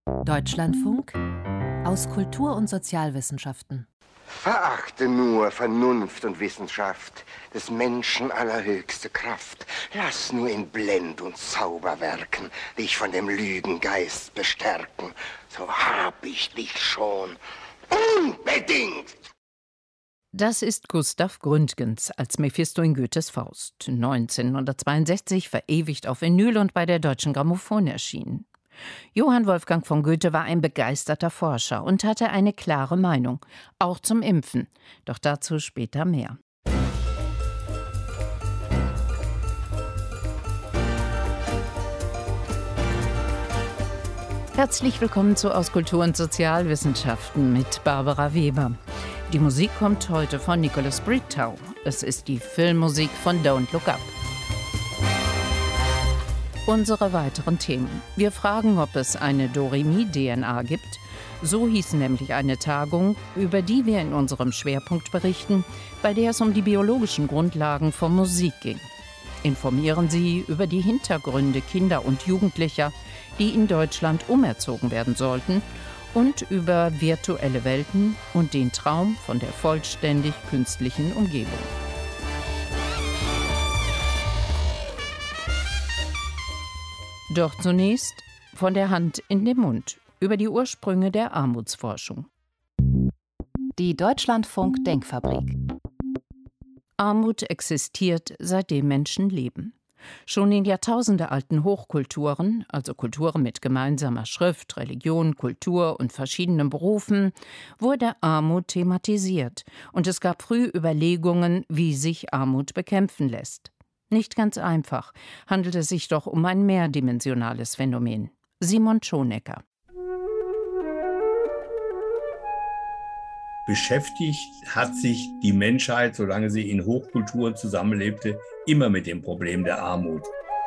Deutschlandfunk aus Kultur- und Sozialwissenschaften. Verachte nur Vernunft und Wissenschaft, des Menschen allerhöchste Kraft. Lass nur in Blend und Zauberwerken dich von dem Lügengeist bestärken. So hab ich dich schon unbedingt. Das ist Gustav Gründgens als Mephisto in Goethes Faust, 1962 verewigt auf Vinyl und bei der Deutschen Grammophon erschienen. Johann Wolfgang von Goethe war ein begeisterter Forscher und hatte eine klare Meinung, auch zum Impfen. Doch dazu später mehr. Herzlich willkommen zu Aus Kultur- und Sozialwissenschaften mit Barbara Weber. Die Musik kommt heute von Nicholas Britau. Es ist die Filmmusik von Don't Look Up. Unsere weiteren Themen. Wir fragen, ob es eine Do-Re-Mi-DNA gibt. So hieß nämlich eine Tagung, über die wir in unserem Schwerpunkt berichten, bei der es um die biologischen Grundlagen von Musik ging. Informieren Sie über die Hintergründe Kinder und Jugendlicher, die in Deutschland umerzogen werden sollten, und über virtuelle Welten und den Traum von der vollständig künstlichen Umgebung. Doch zunächst von der Hand in den Mund über die Ursprünge der Armutsforschung. Die Deutschlandfunk-Denkfabrik. Armut existiert, seitdem Menschen leben. Schon in jahrtausendealten Hochkulturen, also Kulturen mit gemeinsamer Schrift, Religion, Kultur und verschiedenen Berufen, wurde Armut thematisiert und es gab früh Überlegungen, wie sich Armut bekämpfen lässt. Nicht ganz einfach, handelt es sich doch um ein mehrdimensionales Phänomen. Simon Schonecker. Beschäftigt hat sich die Menschheit, solange sie in Hochkulturen zusammenlebte, immer mit dem Problem der Armut.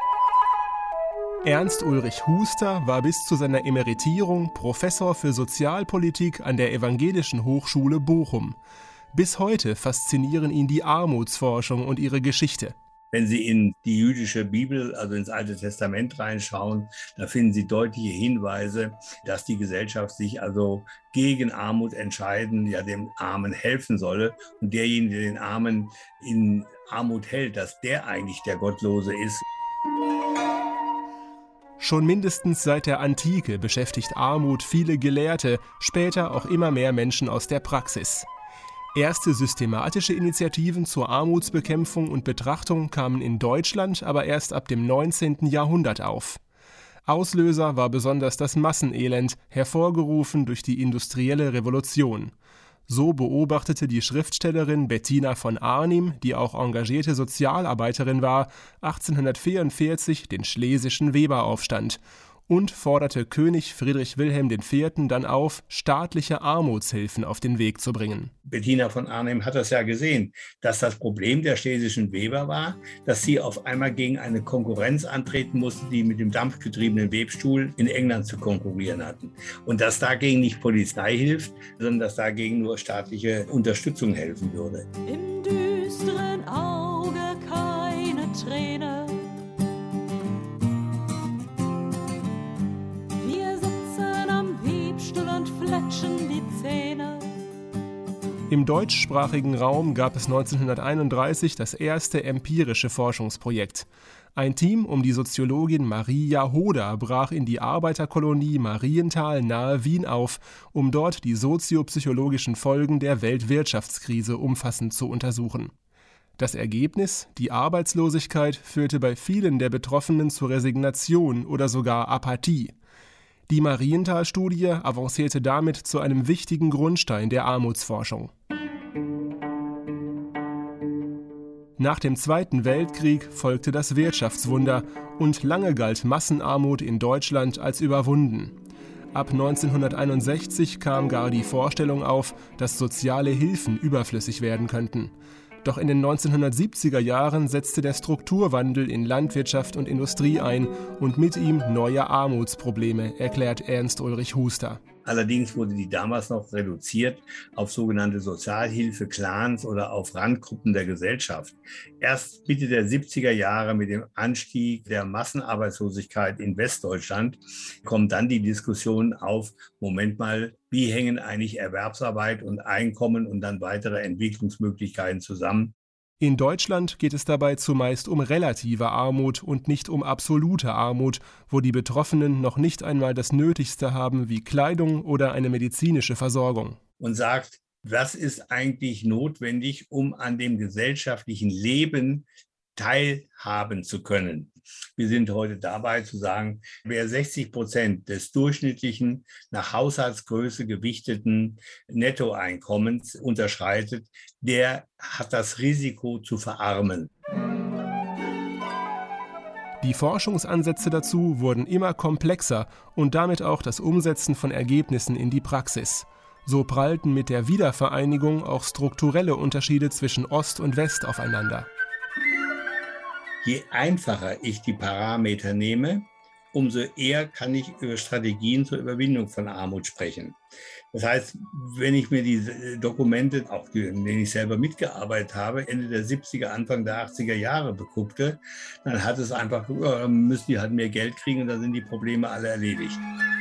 Ernst Ulrich Huster war bis zu seiner Emeritierung Professor für Sozialpolitik an der Evangelischen Hochschule Bochum. Bis heute faszinieren ihn die Armutsforschung und ihre Geschichte. Wenn Sie in die jüdische Bibel, also ins Alte Testament reinschauen, da finden Sie deutliche Hinweise, dass die Gesellschaft sich also gegen Armut entscheiden, ja dem Armen helfen solle. Und derjenige, der den Armen in Armut hält, dass der eigentlich der Gottlose ist. Schon mindestens seit der Antike beschäftigt Armut viele Gelehrte, später auch immer mehr Menschen aus der Praxis. Erste systematische Initiativen zur Armutsbekämpfung und Betrachtung kamen in Deutschland aber erst ab dem 19. Jahrhundert auf. Auslöser war besonders das Massenelend, hervorgerufen durch die industrielle Revolution. So beobachtete die Schriftstellerin Bettina von Arnim, die auch engagierte Sozialarbeiterin war, 1844 den Schlesischen Weberaufstand und forderte König Friedrich Wilhelm IV. Dann auf, staatliche Armutshilfen auf den Weg zu bringen. Bettina von Arnim hat das ja gesehen, dass das Problem der schlesischen Weber war, dass sie auf einmal gegen eine Konkurrenz antreten musste, die mit dem dampfgetriebenen Webstuhl in England zu konkurrieren hatten. Und dass dagegen nicht Polizei hilft, sondern dass dagegen nur staatliche Unterstützung helfen würde. Im düsteren Auge keine Träne. Die Zähne. Im deutschsprachigen Raum gab es 1931 das erste empirische Forschungsprojekt. Ein Team um die Soziologin Maria Hoder brach in die Arbeiterkolonie Marienthal nahe Wien auf, um dort die soziopsychologischen Folgen der Weltwirtschaftskrise umfassend zu untersuchen. Das Ergebnis, die Arbeitslosigkeit, führte bei vielen der Betroffenen zur Resignation oder sogar Apathie. Die Marienthal-Studie avancierte damit zu einem wichtigen Grundstein der Armutsforschung. Nach dem Zweiten Weltkrieg folgte das Wirtschaftswunder und lange galt Massenarmut in Deutschland als überwunden. Ab 1961 kam gar die Vorstellung auf, dass soziale Hilfen überflüssig werden könnten. Doch in den 1970er Jahren setzte der Strukturwandel in Landwirtschaft und Industrie ein und mit ihm neue Armutsprobleme, erklärt Ernst Ulrich Huster. Allerdings wurde die damals noch reduziert auf sogenannte Sozialhilfe, Clans oder auf Randgruppen der Gesellschaft. Erst Mitte der 70er Jahre mit dem Anstieg der Massenarbeitslosigkeit in Westdeutschland kommt dann die Diskussion auf, Moment mal, wie hängen eigentlich Erwerbsarbeit und Einkommen und dann weitere Entwicklungsmöglichkeiten zusammen? In Deutschland geht es dabei zumeist um relative Armut und nicht um absolute Armut, wo die Betroffenen noch nicht einmal das Nötigste haben wie Kleidung oder eine medizinische Versorgung. Und sagt, was ist eigentlich notwendig, um an dem gesellschaftlichen Leben teilhaben zu können. Wir sind heute dabei zu sagen, wer 60% des durchschnittlichen nach Haushaltsgröße gewichteten Nettoeinkommens unterschreitet, der hat das Risiko zu verarmen. Die Forschungsansätze dazu wurden immer komplexer und damit auch das Umsetzen von Ergebnissen in die Praxis. So prallten mit der Wiedervereinigung auch strukturelle Unterschiede zwischen Ost und West aufeinander. Je einfacher ich die Parameter nehme, umso eher kann ich über Strategien zur Überwindung von Armut sprechen. Das heißt, wenn ich mir diese Dokumente, auch in denen ich selber mitgearbeitet habe, Ende der 70er, Anfang der 80er Jahre beguckte, dann hat es einfach, müssen die halt mehr Geld kriegen und dann sind die Probleme alle erledigt.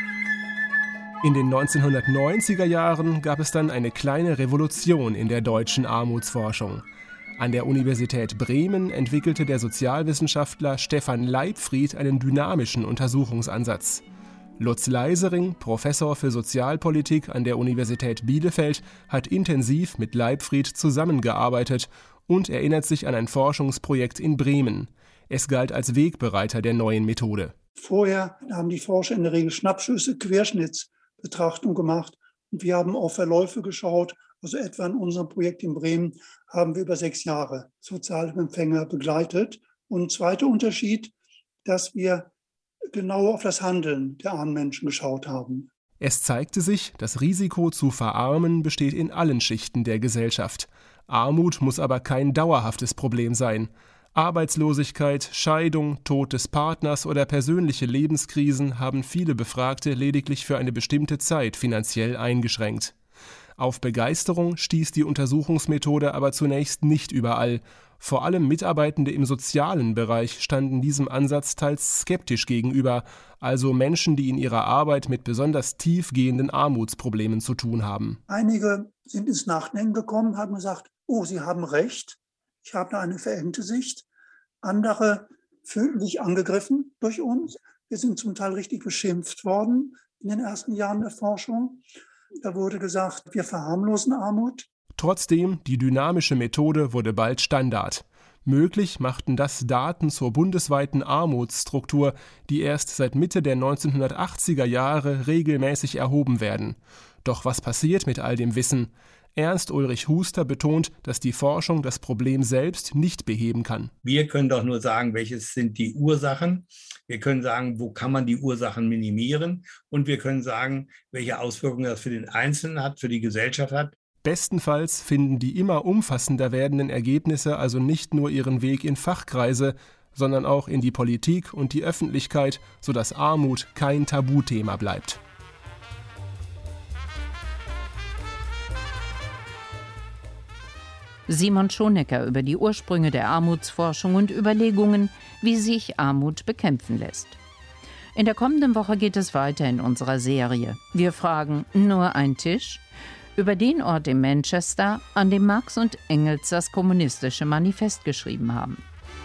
In den 1990er Jahren gab es dann eine kleine Revolution in der deutschen Armutsforschung. An der Universität Bremen entwickelte der Sozialwissenschaftler Stefan Leibfried einen dynamischen Untersuchungsansatz. Lutz Leisering, Professor für Sozialpolitik an der Universität Bielefeld, hat intensiv mit Leibfried zusammengearbeitet und erinnert sich an ein Forschungsprojekt in Bremen. Es galt als Wegbereiter der neuen Methode. Vorher haben die Forscher in der Regel Schnappschüsse, Querschnittsbetrachtung gemacht und wir haben auf Verläufe geschaut. Also etwa in unserem Projekt in Bremen haben wir über 6 Jahre Sozialhilfeempfänger begleitet. Und zweiter Unterschied, dass wir genau auf das Handeln der armen Menschen geschaut haben. Es zeigte sich, das Risiko zu verarmen besteht in allen Schichten der Gesellschaft. Armut muss aber kein dauerhaftes Problem sein. Arbeitslosigkeit, Scheidung, Tod des Partners oder persönliche Lebenskrisen haben viele Befragte lediglich für eine bestimmte Zeit finanziell eingeschränkt. Auf Begeisterung stieß die Untersuchungsmethode aber zunächst nicht überall. Vor allem Mitarbeitende im sozialen Bereich standen diesem Ansatz teils skeptisch gegenüber, also Menschen, die in ihrer Arbeit mit besonders tiefgehenden Armutsproblemen zu tun haben. Einige sind ins Nachdenken gekommen, haben gesagt, oh, Sie haben recht, ich habe da eine verengte Sicht. Andere fühlten sich angegriffen durch uns. Wir sind zum Teil richtig beschimpft worden in den ersten Jahren der Forschung. Da wurde gesagt, wir verharmlosen Armut. Trotzdem, die dynamische Methode wurde bald Standard. Möglich machten das Daten zur bundesweiten Armutsstruktur, die erst seit Mitte der 1980er Jahre regelmäßig erhoben werden. Doch was passiert mit all dem Wissen? Ernst Ulrich Huster betont, dass die Forschung das Problem selbst nicht beheben kann. Wir können doch nur sagen, welches sind die Ursachen. Wir können sagen, wo kann man die Ursachen minimieren. Und wir können sagen, welche Auswirkungen das für den Einzelnen hat, für die Gesellschaft hat. Bestenfalls finden die immer umfassender werdenden Ergebnisse also nicht nur ihren Weg in Fachkreise, sondern auch in die Politik und die Öffentlichkeit, sodass Armut kein Tabuthema bleibt. Simon Schonecker über die Ursprünge der Armutsforschung und Überlegungen, wie sich Armut bekämpfen lässt. In der kommenden Woche geht es weiter in unserer Serie. Wir fragen nur ein Tisch über den Ort in Manchester, an dem Marx und Engels das kommunistische Manifest geschrieben haben.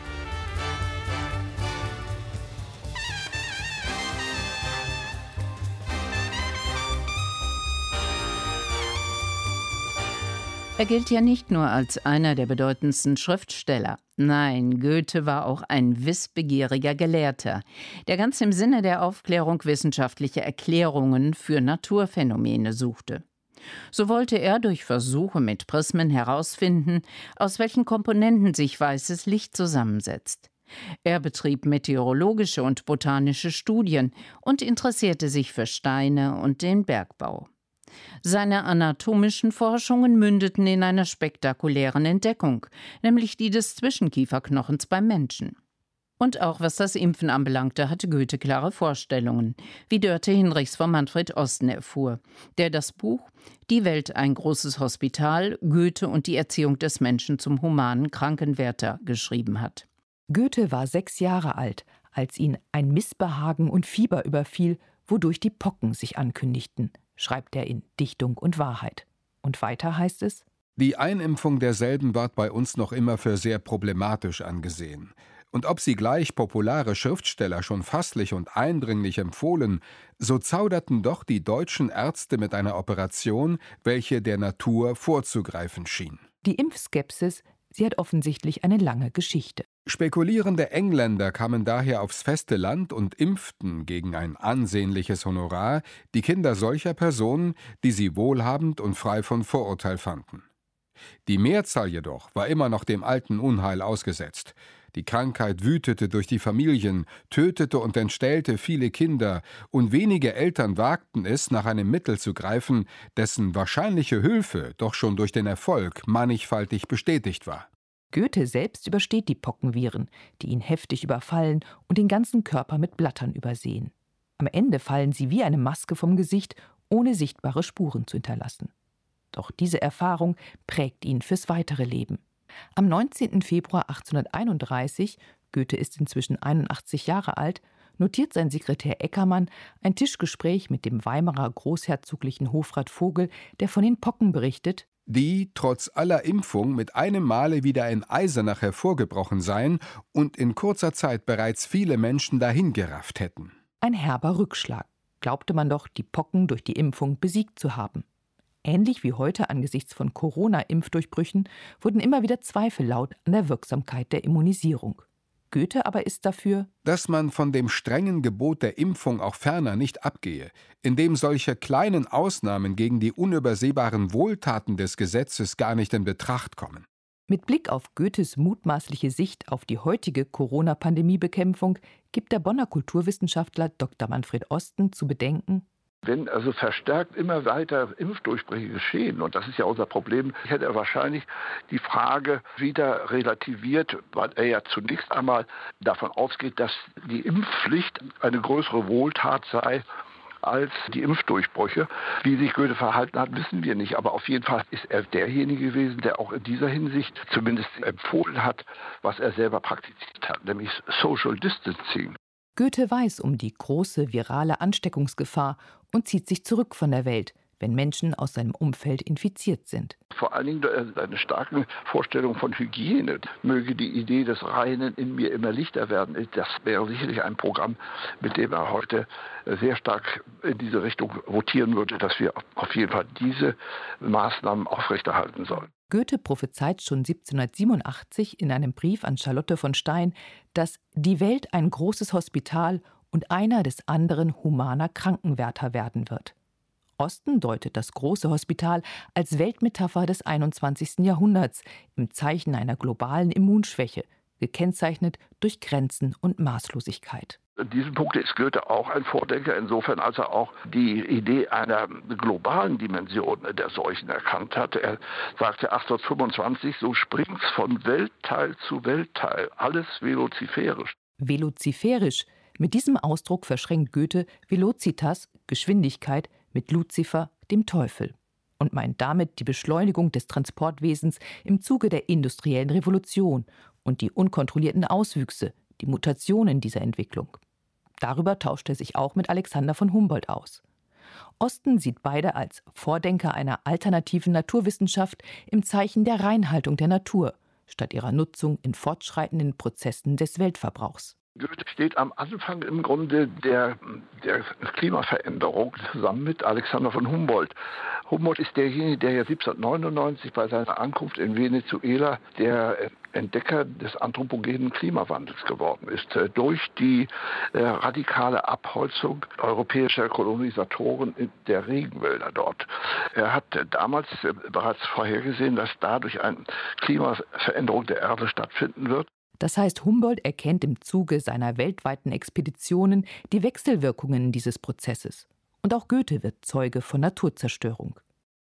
Er gilt ja nicht nur als einer der bedeutendsten Schriftsteller. Nein, Goethe war auch ein wissbegieriger Gelehrter, der ganz im Sinne der Aufklärung wissenschaftliche Erklärungen für Naturphänomene suchte. So wollte er durch Versuche mit Prismen herausfinden, aus welchen Komponenten sich weißes Licht zusammensetzt. Er betrieb meteorologische und botanische Studien und interessierte sich für Steine und den Bergbau. Seine anatomischen Forschungen mündeten in einer spektakulären Entdeckung, nämlich die des Zwischenkieferknochens beim Menschen. Und auch was das Impfen anbelangte, hatte Goethe klare Vorstellungen, wie Dörte Hinrichs von Manfred Osten erfuhr, der das Buch »Die Welt, ein großes Hospital, Goethe und die Erziehung des Menschen zum humanen Krankenwärter« geschrieben hat. Goethe war 6 Jahre alt, als ihn ein Missbehagen und Fieber überfiel, wodurch die Pocken sich ankündigten, schreibt er in Dichtung und Wahrheit. Und weiter heißt es: Die Einimpfung derselben ward bei uns noch immer für sehr problematisch angesehen. Und ob sie gleich populare Schriftsteller schon fasslich und eindringlich empfohlen, so zauderten doch die deutschen Ärzte mit einer Operation, welche der Natur vorzugreifen schien. Die Impfskepsis, sie hat offensichtlich eine lange Geschichte. Spekulierende Engländer kamen daher aufs feste Land und impften gegen ein ansehnliches Honorar die Kinder solcher Personen, die sie wohlhabend und frei von Vorurteil fanden. Die Mehrzahl jedoch war immer noch dem alten Unheil ausgesetzt. Die Krankheit wütete durch die Familien, tötete und entstellte viele Kinder, und wenige Eltern wagten es, nach einem Mittel zu greifen, dessen wahrscheinliche Hilfe doch schon durch den Erfolg mannigfaltig bestätigt war. Goethe selbst übersteht die Pockenviren, die ihn heftig überfallen und den ganzen Körper mit Blattern übersehen. Am Ende fallen sie wie eine Maske vom Gesicht, ohne sichtbare Spuren zu hinterlassen. Doch diese Erfahrung prägt ihn fürs weitere Leben. Am 19. Februar 1831, Goethe ist inzwischen 81 Jahre alt, notiert sein Sekretär Eckermann ein Tischgespräch mit dem Weimarer großherzoglichen Hofrat Vogel, der von den Pocken berichtet, die trotz aller Impfung mit einem Male wieder in Eisenach hervorgebrochen seien und in kurzer Zeit bereits viele Menschen dahingerafft hätten. Ein herber Rückschlag. Glaubte man doch, die Pocken durch die Impfung besiegt zu haben. Ähnlich wie heute angesichts von Corona-Impfdurchbrüchen wurden immer wieder Zweifel laut an der Wirksamkeit der Immunisierung. Goethe aber ist dafür, dass man von dem strengen Gebot der Impfung auch ferner nicht abgehe, indem solche kleinen Ausnahmen gegen die unübersehbaren Wohltaten des Gesetzes gar nicht in Betracht kommen. Mit Blick auf Goethes mutmaßliche Sicht auf die heutige Corona-Pandemie-Bekämpfung gibt der Bonner Kulturwissenschaftler Dr. Manfred Osten zu bedenken: Wenn also verstärkt immer weiter Impfdurchbrüche geschehen, und das ist ja unser Problem, hätte er wahrscheinlich die Frage wieder relativiert, weil er ja zunächst einmal davon ausgeht, dass die Impfpflicht eine größere Wohltat sei als die Impfdurchbrüche. Wie sich Goethe verhalten hat, wissen wir nicht. Aber auf jeden Fall ist er derjenige gewesen, der auch in dieser Hinsicht zumindest empfohlen hat, was er selber praktiziert hat, nämlich Social Distancing. Goethe weiß um die große virale Ansteckungsgefahr und zieht sich zurück von der Welt, wenn Menschen aus seinem Umfeld infiziert sind. Vor allen Dingen eine starke Vorstellung von Hygiene. Möge die Idee des Reinen in mir immer lichter werden. Das wäre sicherlich ein Programm, mit dem er heute sehr stark in diese Richtung votieren würde, dass wir auf jeden Fall diese Maßnahmen aufrechterhalten sollen. Goethe prophezeit schon 1787 in einem Brief an Charlotte von Stein, dass die Welt ein großes Hospital und einer des anderen humaner Krankenwärter werden wird. Osten deutet das große Hospital als Weltmetapher des 21. Jahrhunderts im Zeichen einer globalen Immunschwäche, gekennzeichnet durch Grenzen und Maßlosigkeit. In diesem Punkt ist Goethe auch ein Vordenker, insofern als er auch die Idee einer globalen Dimension der Seuchen erkannt hat. Er sagte 1825, so springt's von Weltteil zu Weltteil, alles velociferisch. Velociferisch, mit diesem Ausdruck verschränkt Goethe Velocitas, Geschwindigkeit, mit Luzifer, dem Teufel, und meint damit die Beschleunigung des Transportwesens im Zuge der industriellen Revolution und die unkontrollierten Auswüchse, die Mutationen dieser Entwicklung. Darüber tauscht er sich auch mit Alexander von Humboldt aus. Osten sieht beide als Vordenker einer alternativen Naturwissenschaft im Zeichen der Reinhaltung der Natur, statt ihrer Nutzung in fortschreitenden Prozessen des Weltverbrauchs. Goethe steht am Anfang im Grunde der Klimaveränderung zusammen mit Alexander von Humboldt. Humboldt ist derjenige, der ja 1799 bei seiner Ankunft in Venezuela der Entdecker des anthropogenen Klimawandels geworden ist. Durch die radikale Abholzung europäischer Kolonisatoren der Regenwälder dort. Er hat damals bereits vorhergesehen, dass dadurch eine Klimaveränderung der Erde stattfinden wird. Das heißt, Humboldt erkennt im Zuge seiner weltweiten Expeditionen die Wechselwirkungen dieses Prozesses. Und auch Goethe wird Zeuge von Naturzerstörung.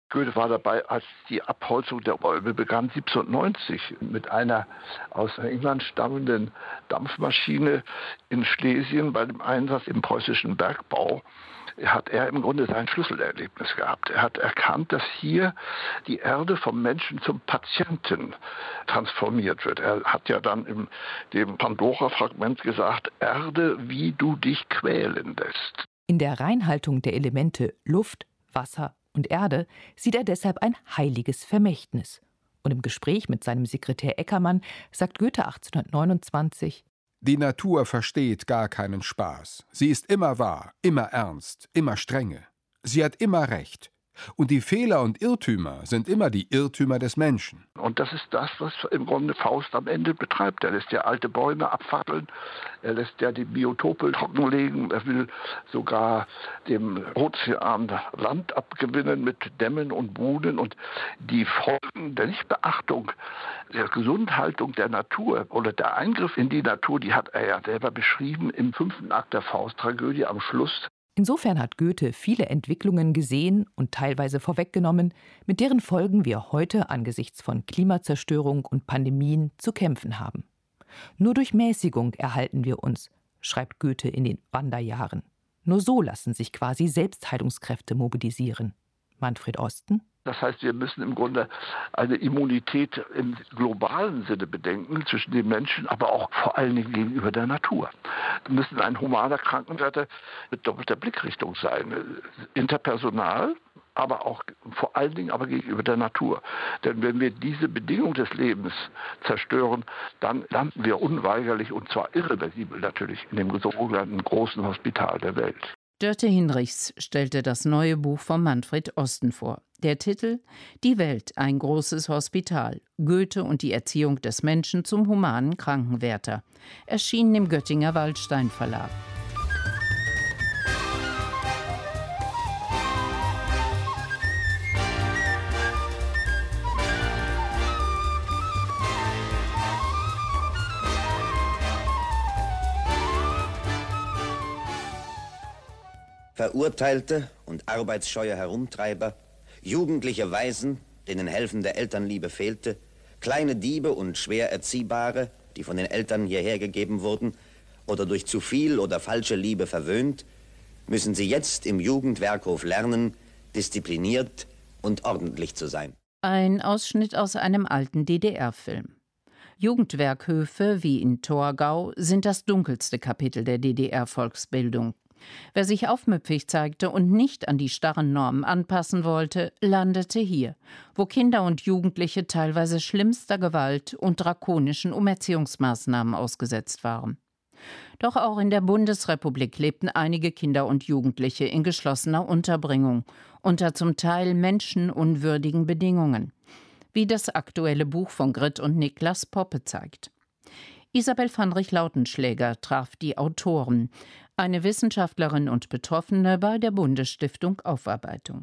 Goethe war dabei, als die Abholzung der Bäume begann, 1790, mit einer aus England stammenden Dampfmaschine in Schlesien bei dem Einsatz im preußischen Bergbau. Hat er im Grunde sein Schlüsselerlebnis gehabt. Er hat erkannt, dass hier die Erde vom Menschen zum Patienten transformiert wird. Er hat ja dann in dem Pandora-Fragment gesagt, Erde, wie du dich quälen lässt. In der Reinhaltung der Elemente Luft, Wasser und Erde sieht er deshalb ein heiliges Vermächtnis. Und im Gespräch mit seinem Sekretär Eckermann sagt Goethe 1829: Die Natur versteht gar keinen Spaß. Sie ist immer wahr, immer ernst, immer strenge. Sie hat immer Recht. Und die Fehler und Irrtümer sind immer die Irrtümer des Menschen. Und das ist das, was im Grunde Faust am Ende betreibt. Er lässt ja alte Bäume abfackeln, er lässt ja die Biotope trockenlegen, er will sogar dem Ozean Land abgewinnen mit Dämmen und Buhnen. Und die Folgen der Nichtbeachtung, der Gesundhaltung der Natur oder der Eingriff in die Natur, die hat er ja selber beschrieben im 5. Akt der Faust-Tragödie am Schluss. Insofern hat Goethe viele Entwicklungen gesehen und teilweise vorweggenommen, mit deren Folgen wir heute angesichts von Klimazerstörung und Pandemien zu kämpfen haben. Nur durch Mäßigung erhalten wir uns, schreibt Goethe in den Wanderjahren. Nur so lassen sich quasi Selbstheilungskräfte mobilisieren. Manfred Osten? Das heißt, wir müssen im Grunde eine Immunität im globalen Sinne bedenken zwischen den Menschen, aber auch vor allen Dingen gegenüber der Natur. Wir müssen ein humaner Krankenwärter mit doppelter Blickrichtung sein. Interpersonal, aber auch vor allen Dingen aber gegenüber der Natur. Denn wenn wir diese Bedingung des Lebens zerstören, dann landen wir unweigerlich, und zwar irreversibel natürlich, in dem sogenannten großen Hospital der Welt. Dörte Hinrichs stellte das neue Buch von Manfred Osten vor. Der Titel: Die Welt, ein großes Hospital. Goethe und die Erziehung des Menschen zum humanen Krankenwärter. Erschienen im Göttinger Waldstein Verlag. Verurteilte und arbeitsscheue Herumtreiber, jugendliche Waisen, denen helfende Elternliebe fehlte, kleine Diebe und schwer Erziehbare, die von den Eltern hierher gegeben wurden oder durch zu viel oder falsche Liebe verwöhnt, müssen sie jetzt im Jugendwerkhof lernen, diszipliniert und ordentlich zu sein. Ein Ausschnitt aus einem alten DDR-Film. Jugendwerkhöfe wie in Torgau sind das dunkelste Kapitel der DDR-Volksbildung. Wer sich aufmüpfig zeigte und nicht an die starren Normen anpassen wollte, landete hier, wo Kinder und Jugendliche teilweise schlimmster Gewalt und drakonischen Umerziehungsmaßnahmen ausgesetzt waren. Doch auch in der Bundesrepublik lebten einige Kinder und Jugendliche in geschlossener Unterbringung, unter zum Teil menschenunwürdigen Bedingungen, wie das aktuelle Buch von Grit und Niklas Poppe zeigt. Isabel Fandrich-Lautenschläger traf die Autoren, eine Wissenschaftlerin und Betroffene bei der Bundesstiftung Aufarbeitung.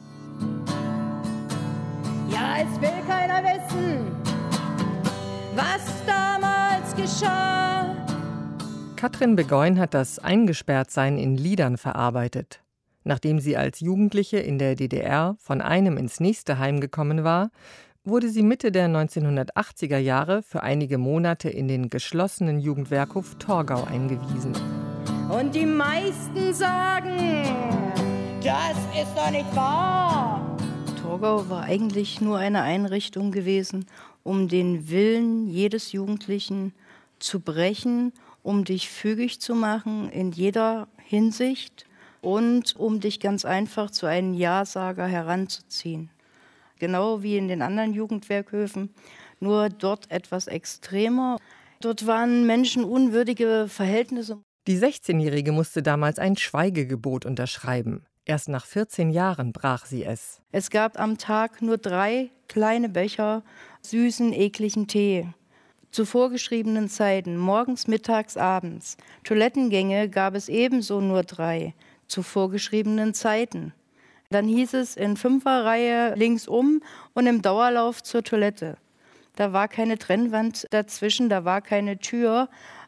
Ja, es will keiner wissen, was damals geschah. Katrin Begoin hat das Eingesperrtsein in Liedern verarbeitet. Nachdem sie als Jugendliche in der DDR von einem ins nächste Heim gekommen war, wurde sie Mitte der 1980er Jahre für einige Monate in den geschlossenen Jugendwerkhof Torgau eingewiesen. Und die meisten sagen, das ist doch nicht wahr. Torgau war eigentlich nur eine Einrichtung gewesen, um den Willen jedes Jugendlichen zu brechen, um dich fügig zu machen in jeder Hinsicht und um dich ganz einfach zu einem Ja-Sager heranzuziehen. Genau wie in den anderen Jugendwerkhöfen, nur dort etwas extremer. Dort waren menschenunwürdige Verhältnisse. Die 16-Jährige musste damals ein Schweigegebot unterschreiben. Erst nach 14 Jahren brach sie es. Es gab am Tag nur 3 kleine Becher süßen, ekligen Tee. Zu vorgeschriebenen Zeiten, morgens, mittags, abends. Toilettengänge gab es ebenso nur 3, zu vorgeschriebenen Zeiten. Dann hieß es in 5er-Reihe links um und im Dauerlauf zur Toilette. Da war keine Trennwand dazwischen, da war keine Tür.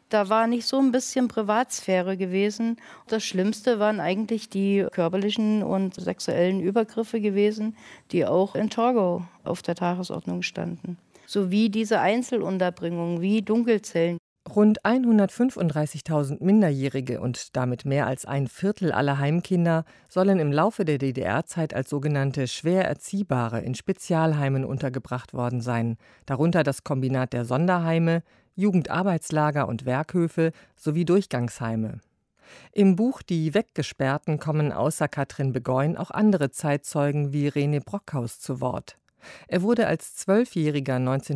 Da war nicht so ein bisschen Privatsphäre gewesen. Das Schlimmste waren eigentlich die körperlichen und sexuellen Übergriffe gewesen, die auch in Torgau auf der Tagesordnung standen. Sowie diese Einzelunterbringungen wie Dunkelzellen. Rund 135.000 Minderjährige und damit mehr als ein Viertel aller Heimkinder sollen im Laufe der DDR-Zeit als sogenannte schwer Erziehbare in Spezialheimen untergebracht worden sein, darunter das Kombinat der Sonderheime, Jugendarbeitslager und Werkhöfe sowie Durchgangsheime. Im Buch Die Weggesperrten kommen außer Katrin Begoin auch andere Zeitzeugen wie René Brockhaus zu Wort. Er wurde als 12-Jähriger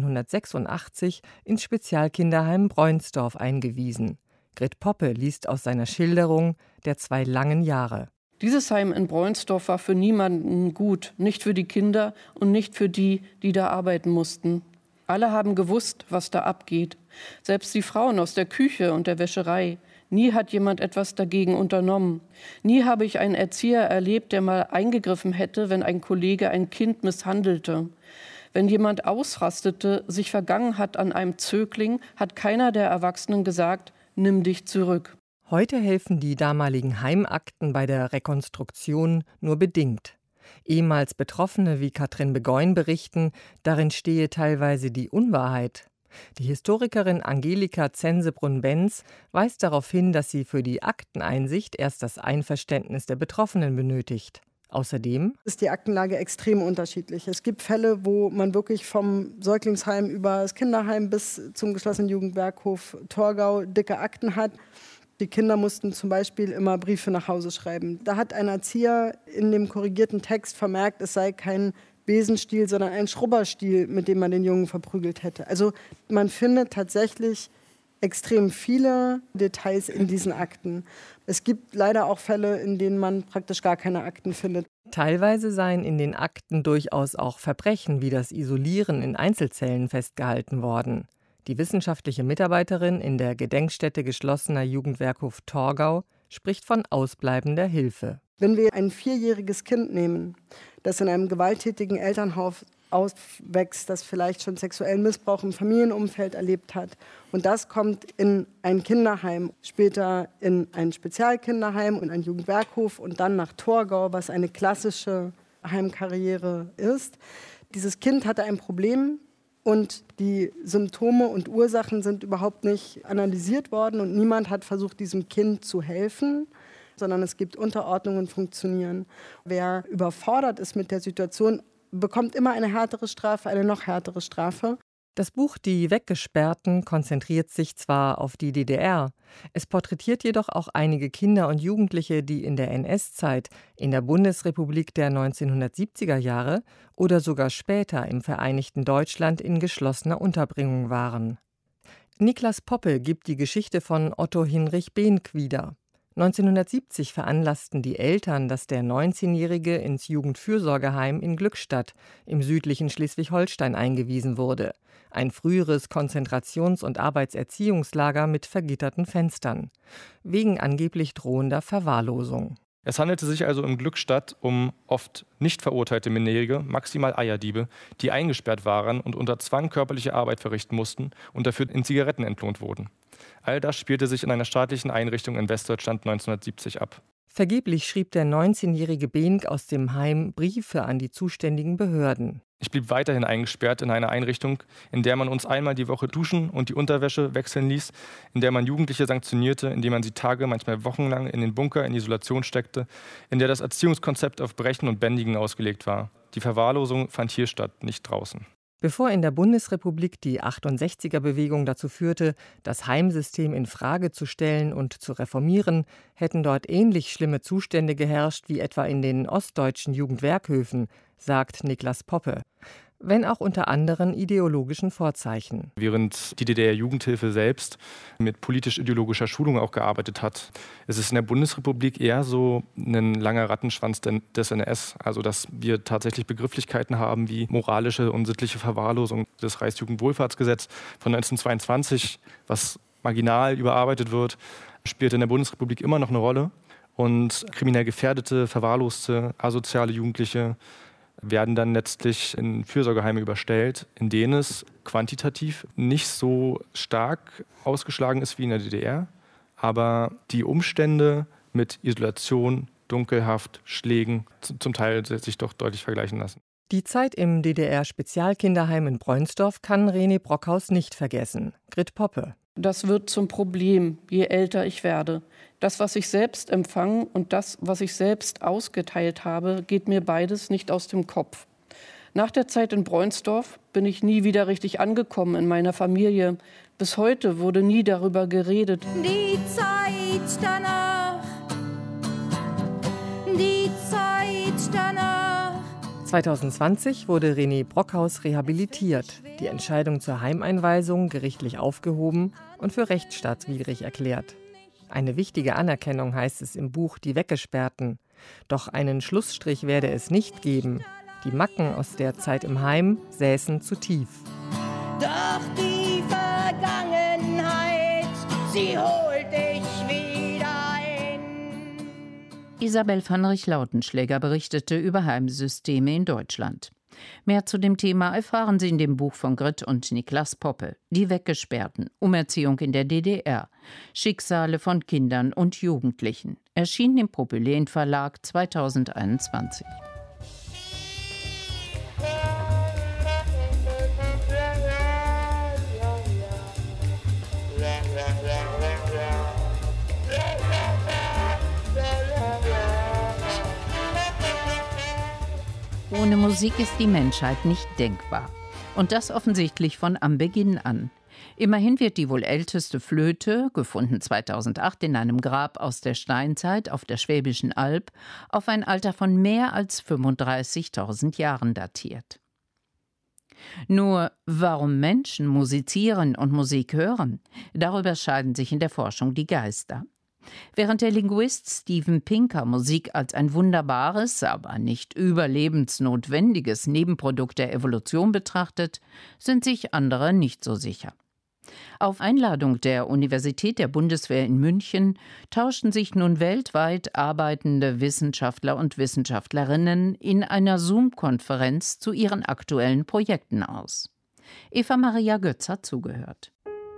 1986 ins Spezialkinderheim Bräunsdorf eingewiesen. Grit Poppe liest aus seiner Schilderung der 2 langen Jahre. Dieses Heim in Bräunsdorf war für niemanden gut, nicht für die Kinder und nicht für die, die da arbeiten mussten. Alle haben gewusst, was da abgeht. Selbst die Frauen aus der Küche und der Wäscherei. Nie hat jemand etwas dagegen unternommen. Nie habe ich einen Erzieher erlebt, der mal eingegriffen hätte, wenn ein Kollege ein Kind misshandelte. Wenn jemand ausrastete, sich vergangen hat an einem Zögling, hat keiner der Erwachsenen gesagt, nimm dich zurück. Heute helfen die damaligen Heimakten bei der Rekonstruktion nur bedingt. Ehemals Betroffene wie Katrin Begoin berichten, darin stehe teilweise die Unwahrheit. Die Historikerin Angelika Zensebrunn-Benz weist darauf hin, dass sie für die Akteneinsicht erst das Einverständnis der Betroffenen benötigt. Außerdem ist die Aktenlage extrem unterschiedlich. Es gibt Fälle, wo man wirklich vom Säuglingsheim über das Kinderheim bis zum geschlossenen Jugendwerkhof Torgau dicke Akten hat. Die Kinder mussten zum Beispiel immer Briefe nach Hause schreiben. Da hat ein Erzieher in dem korrigierten Text vermerkt, es sei kein Besenstiel, sondern ein Schrubberstiel, mit dem man den Jungen verprügelt hätte. Also man findet tatsächlich extrem viele Details in diesen Akten. Es gibt leider auch Fälle, in denen man praktisch gar keine Akten findet. Teilweise seien in den Akten durchaus auch Verbrechen wie das Isolieren in Einzelzellen festgehalten worden. Die wissenschaftliche Mitarbeiterin in der Gedenkstätte geschlossener Jugendwerkhof Torgau spricht von ausbleibender Hilfe. Wenn wir ein 4-jähriges Kind nehmen, das in einem gewalttätigen Elternhaus aufwächst, das vielleicht schon sexuellen Missbrauch im Familienumfeld erlebt hat, und das kommt in ein Kinderheim, später in ein Spezialkinderheim und ein Jugendwerkhof und dann nach Torgau, was eine klassische Heimkarriere ist. Dieses Kind hatte ein Problem und die Symptome und Ursachen sind überhaupt nicht analysiert worden und niemand hat versucht, diesem Kind zu helfen, sondern es gibt Unterordnungen funktionieren. Wer überfordert ist mit der Situation, bekommt immer eine härtere Strafe, eine noch härtere Strafe. Das Buch Die Weggesperrten konzentriert sich zwar auf die DDR, es porträtiert jedoch auch einige Kinder und Jugendliche, die in der NS-Zeit, in der Bundesrepublik der 1970er Jahre oder sogar später im Vereinigten Deutschland in geschlossener Unterbringung waren. Niklas Poppe gibt die Geschichte von Otto Hinrich Behnk wieder. 1970 veranlassten die Eltern, dass der 19-Jährige ins Jugendfürsorgeheim in Glückstadt im südlichen Schleswig-Holstein eingewiesen wurde. Ein früheres Konzentrations- und Arbeitserziehungslager mit vergitterten Fenstern. Wegen angeblich drohender Verwahrlosung. Es handelte sich also in Glückstadt um oft nicht verurteilte Minderjährige, maximal Eierdiebe, die eingesperrt waren und unter Zwang körperliche Arbeit verrichten mussten und dafür in Zigaretten entlohnt wurden. All das spielte sich in einer staatlichen Einrichtung in Westdeutschland 1970 ab. Vergeblich schrieb der 19-jährige Behnk aus dem Heim Briefe an die zuständigen Behörden. Ich blieb weiterhin eingesperrt in einer Einrichtung, in der man uns einmal die Woche duschen und die Unterwäsche wechseln ließ, in der man Jugendliche sanktionierte, indem man sie Tage, manchmal wochenlang in den Bunker in Isolation steckte, in der das Erziehungskonzept auf Brechen und Bändigen ausgelegt war. Die Verwahrlosung fand hier statt, nicht draußen. Bevor in der Bundesrepublik die 68er-Bewegung dazu führte, das Heimsystem in Frage zu stellen und zu reformieren, hätten dort ähnlich schlimme Zustände geherrscht wie etwa in den ostdeutschen Jugendwerkhöfen, sagt Niklas Poppe. Wenn auch unter anderen ideologischen Vorzeichen. Während die DDR-Jugendhilfe selbst mit politisch-ideologischer Schulung auch gearbeitet hat, ist es in der Bundesrepublik eher so ein langer Rattenschwanz des NS. Also dass wir tatsächlich Begrifflichkeiten haben wie moralische und sittliche Verwahrlosung. Das Reichsjugendwohlfahrtsgesetz von 1922, was marginal überarbeitet wird, spielt in der Bundesrepublik immer noch eine Rolle. Und kriminell gefährdete, verwahrloste, asoziale Jugendliche werden dann letztlich in Fürsorgeheime überstellt, in denen es quantitativ nicht so stark ausgeschlagen ist wie in der DDR, aber die Umstände mit Isolation, Dunkelhaft, Schlägen zum Teil sich doch deutlich vergleichen lassen. Die Zeit im DDR-Spezialkinderheim in Breunsdorf kann René Brockhaus nicht vergessen. Grit Poppe. Das wird zum Problem, je älter ich werde. Das, was ich selbst empfange und das, was ich selbst ausgeteilt habe, geht mir beides nicht aus dem Kopf. Nach der Zeit in Breunsdorf bin ich nie wieder richtig angekommen in meiner Familie. Bis heute wurde nie darüber geredet. Die Zeit danach, die Zeit danach. 2020 wurde René Brockhaus rehabilitiert, die Entscheidung zur Heimeinweisung gerichtlich aufgehoben und für rechtsstaatswidrig erklärt. Eine wichtige Anerkennung, heißt es im Buch Die Weggesperrten. Doch einen Schlussstrich werde es nicht geben. Die Macken aus der Zeit im Heim säßen zu tief. Doch die Vergangenheit, sie holt dich wieder ein. Isabel Vanrich-Lautenschläger berichtete über Heimsysteme in Deutschland. Mehr zu dem Thema erfahren Sie in dem Buch von Grit und Niklas Poppe. Die Weggesperrten. Umerziehung in der DDR. Schicksale von Kindern und Jugendlichen. Erschienen im Propyläen Verlag 2021. Ohne Musik ist die Menschheit nicht denkbar. Und das offensichtlich von am Beginn an. Immerhin wird die wohl älteste Flöte, gefunden 2008 in einem Grab aus der Steinzeit auf der Schwäbischen Alb, auf ein Alter von mehr als 35.000 Jahren datiert. Nur warum Menschen musizieren und Musik hören, darüber scheiden sich in der Forschung die Geister. Während der Linguist Steven Pinker Musik als ein wunderbares, aber nicht überlebensnotwendiges Nebenprodukt der Evolution betrachtet, sind sich andere nicht so sicher. Auf Einladung der Universität der Bundeswehr in München tauschten sich nun weltweit arbeitende Wissenschaftler und Wissenschaftlerinnen in einer Zoom-Konferenz zu ihren aktuellen Projekten aus. Eva Maria Götz hat zugehört.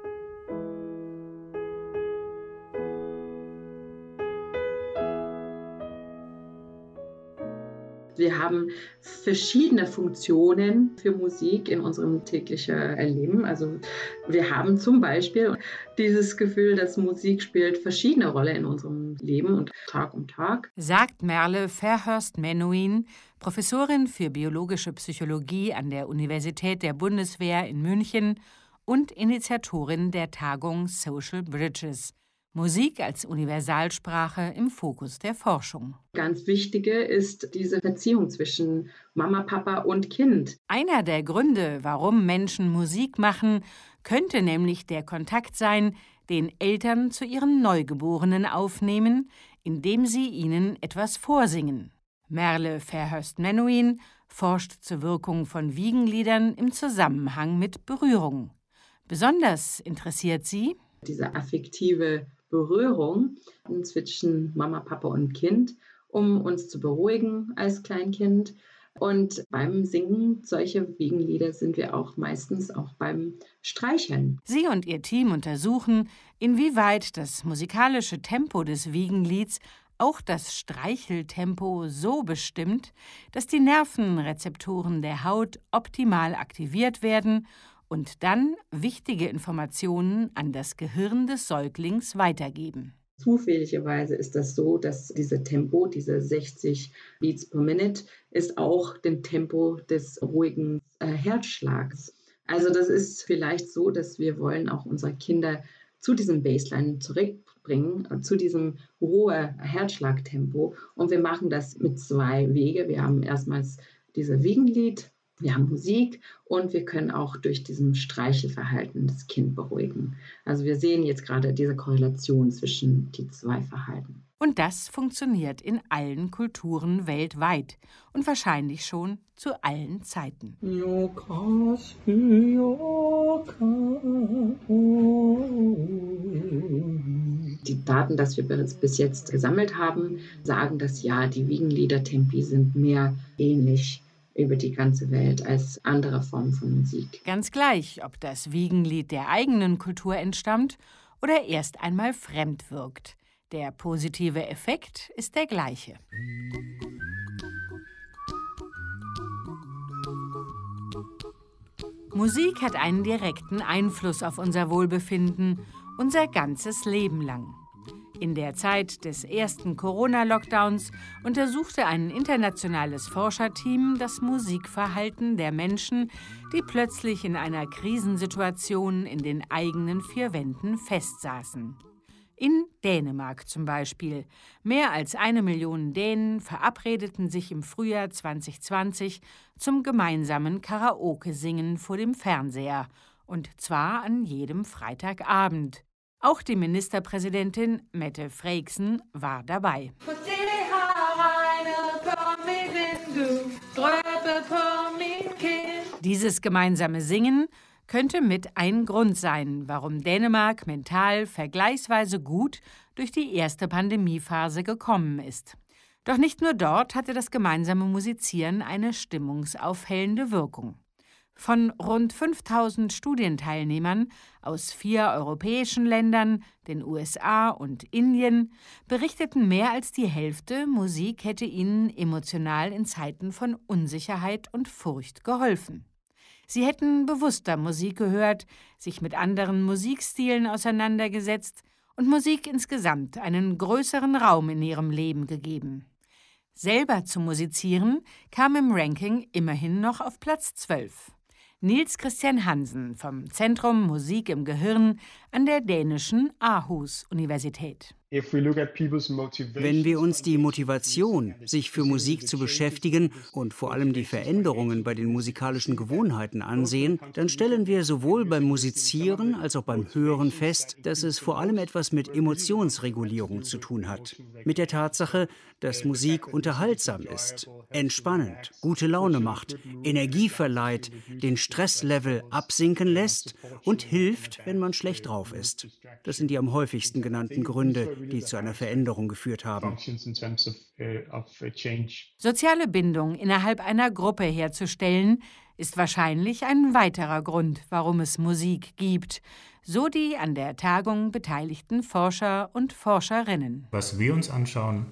Wir haben verschiedene Funktionen für Musik in unserem täglichen Erleben. Also wir haben zum Beispiel dieses Gefühl, dass Musik spielt verschiedene Rollen in unserem Leben und Tag um Tag. Sagt Merle Verhörst-Menuhin, Professorin für biologische Psychologie an der Universität der Bundeswehr in München und Initiatorin der Tagung Social Bridges. Musik als Universalsprache im Fokus der Forschung. Ganz wichtige ist diese Beziehung zwischen Mama, Papa und Kind. Einer der Gründe, warum Menschen Musik machen, könnte nämlich der Kontakt sein, den Eltern zu ihren Neugeborenen aufnehmen, indem sie ihnen etwas vorsingen. Merle Verhörst-Menuhin forscht zur Wirkung von Wiegenliedern im Zusammenhang mit Berührung. Besonders interessiert sie diese affektive Berührung zwischen Mama, Papa und Kind, um uns zu beruhigen als Kleinkind. Und beim Singen solcher Wiegenlieder sind wir auch meistens auch beim Streicheln. Sie und ihr Team untersuchen, inwieweit das musikalische Tempo des Wiegenlieds auch das Streicheltempo so bestimmt, dass die Nervenrezeptoren der Haut optimal aktiviert werden und dann wichtige Informationen an das Gehirn des Säuglings weitergeben. Zufälligerweise ist das so, dass diese Tempo, diese 60 Beats per Minute, ist auch dem Tempo des ruhigen Herzschlags. Also das ist vielleicht so, dass wir wollen auch unsere Kinder zu diesem Baseline zurückbringen, zu diesem hohen Herzschlagtempo. Und wir machen das mit 2 Wege. Wir haben erstmals diese Wiegenlied, wir haben Musik und wir können auch durch diesen Streichelverhalten das Kind beruhigen. Also wir sehen jetzt gerade diese Korrelation zwischen die 2 Verhalten. Und das funktioniert in allen Kulturen weltweit und wahrscheinlich schon zu allen Zeiten. Die Daten, die wir bis jetzt gesammelt haben, sagen, dass ja, die Wiegenlieder-Tempi sind mehr ähnlich über die ganze Welt als andere Form von Musik. Ganz gleich, ob das Wiegenlied der eigenen Kultur entstammt oder erst einmal fremd wirkt. Der positive Effekt ist der gleiche. Musik hat einen direkten Einfluss auf unser Wohlbefinden, unser ganzes Leben lang. In der Zeit des ersten Corona-Lockdowns untersuchte ein internationales Forscherteam das Musikverhalten der Menschen, die plötzlich in einer Krisensituation in den eigenen vier Wänden festsaßen. In Dänemark zum Beispiel. Mehr als 1 Million Dänen verabredeten sich im Frühjahr 2020 zum gemeinsamen Karaoke-Singen vor dem Fernseher. Und zwar an jedem Freitagabend. Auch die Ministerpräsidentin Mette Frederiksen war dabei. Dieses gemeinsame Singen könnte mit ein Grund sein, warum Dänemark mental vergleichsweise gut durch die erste Pandemiephase gekommen ist. Doch nicht nur dort hatte das gemeinsame Musizieren eine stimmungsaufhellende Wirkung. Von rund 5000 Studienteilnehmern aus 4 europäischen Ländern, den USA und Indien, berichteten mehr als die Hälfte, Musik hätte ihnen emotional in Zeiten von Unsicherheit und Furcht geholfen. Sie hätten bewusster Musik gehört, sich mit anderen Musikstilen auseinandergesetzt und Musik insgesamt einen größeren Raum in ihrem Leben gegeben. Selber zu musizieren kam im Ranking immerhin noch auf Platz 12. Niels Christian Hansen vom Zentrum Musik im Gehirn an der dänischen Aarhus-Universität. Wenn wir uns die Motivation, sich für Musik zu beschäftigen und vor allem die Veränderungen bei den musikalischen Gewohnheiten ansehen, dann stellen wir sowohl beim Musizieren als auch beim Hören fest, dass es vor allem etwas mit Emotionsregulierung zu tun hat. Mit der Tatsache, dass Musik unterhaltsam ist, entspannend, gute Laune macht, Energie verleiht, den Stresslevel absinken lässt und hilft, wenn man schlecht drauf ist. Das sind die am häufigsten genannten Gründe, die zu einer Veränderung geführt haben. Soziale Bindung innerhalb einer Gruppe herzustellen, ist wahrscheinlich ein weiterer Grund, warum es Musik gibt, so die an der Tagung beteiligten Forscher und Forscherinnen. Was wir uns anschauen,